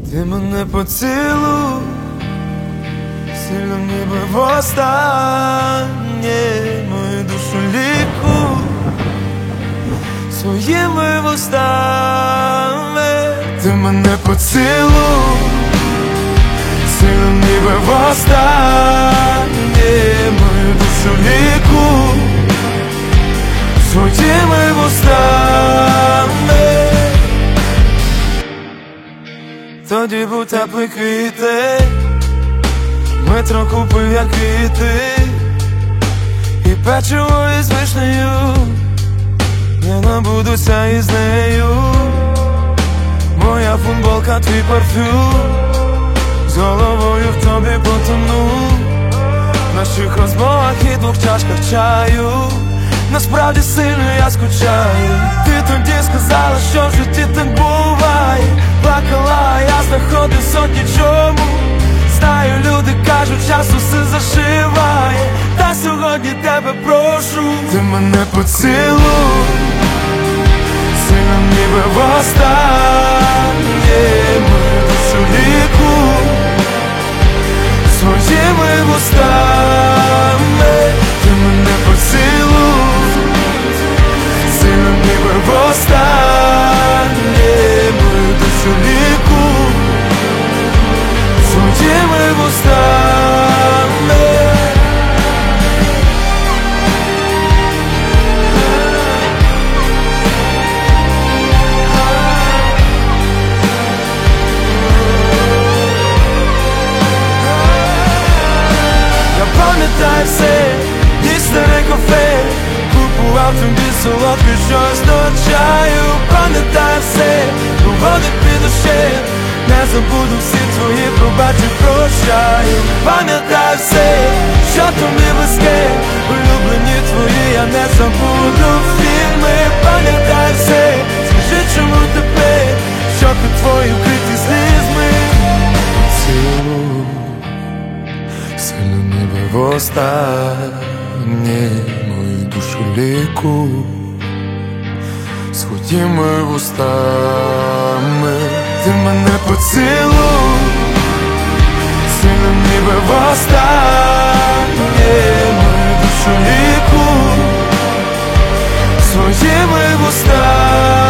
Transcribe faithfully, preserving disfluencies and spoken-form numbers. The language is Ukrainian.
Ти мене поцілуй, сильно ніби востаннє, мою душу лікуй своїми вустами. Ти мене поцілуй, сильно ніби востаннє, мою душу лікуй своїми вустами. Тоді був теплий квітень, метро купив, як квіти, і печиво із вишнею, я набудуся із нею. Моя футболка, твій парфюм, з головою в тобі потону. В наших розмовах і двох чашках чаю, насправді сильно я скучаю. Ти тоді сказала, що в житті так буває, плакала, а я знаходив сотні чому. Знаю, люди кажуть, час усе зашиває, та сьогодні тебе прошу. Ти мене поцілуй, сильно ніби востаннє, мою душу лікуй своїми вустами. Ти мене поцілуй, сильно ніби востаннє, мою душу лікуй своїми вустами. Я пам'ятаю все, і старе кафе, купував тобі солодке щось до чаю. Пам'ятаю все, проводив під дощем, не забуду всі твої пробачі, прощаю. Пам'ятаю все, що тобі близьке, улюблені твої, я не забуду фільми. Пам'ятаю все, скажи, чому тепер щоки твої вкриті слізьми. Цілуй, сильно ніби востаннє, мою душу лікуй своїми вустами. Ти мене поцілуй, сильно ніби востаннє, мою душу лікуй своїми вустами.